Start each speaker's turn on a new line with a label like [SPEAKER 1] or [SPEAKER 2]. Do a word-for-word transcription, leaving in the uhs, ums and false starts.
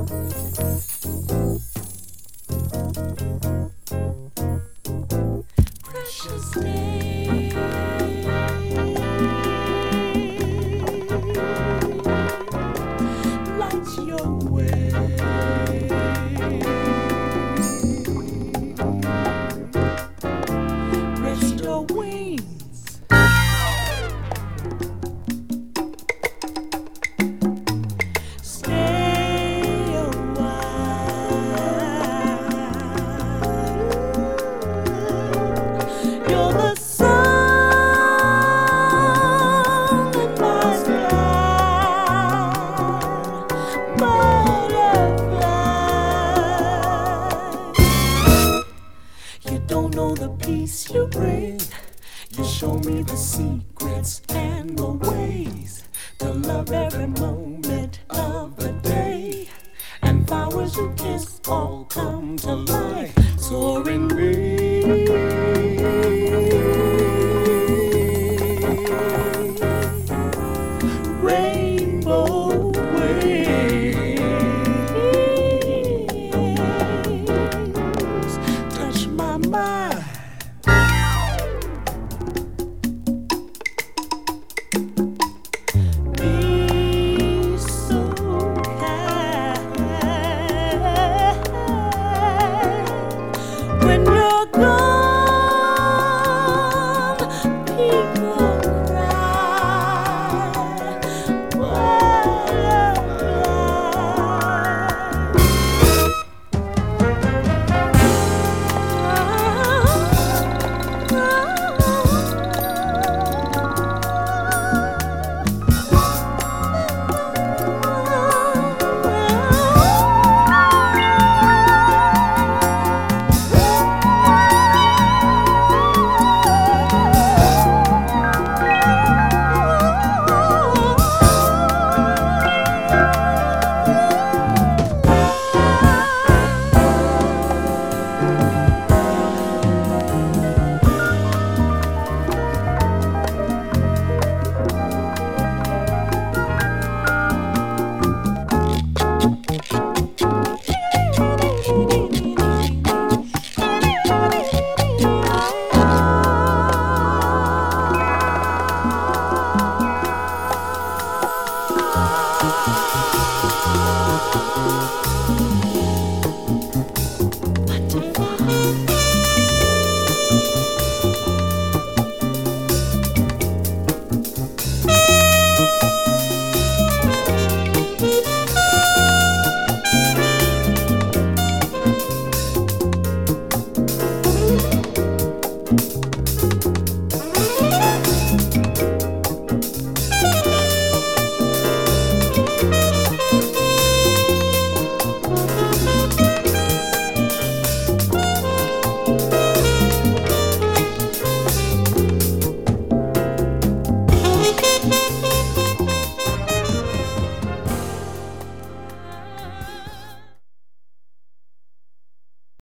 [SPEAKER 1] Precious name, light your way. Rest your wings. Stay a while. You're the sun in my sky, butterfly. You don't know the peace you bring. You show me the secrets and the ways to love every moment of the day. And flowers you kiss all come to life, soaring me. Rainbow wings touch my mind. Be so kind. When you're gone, people cry.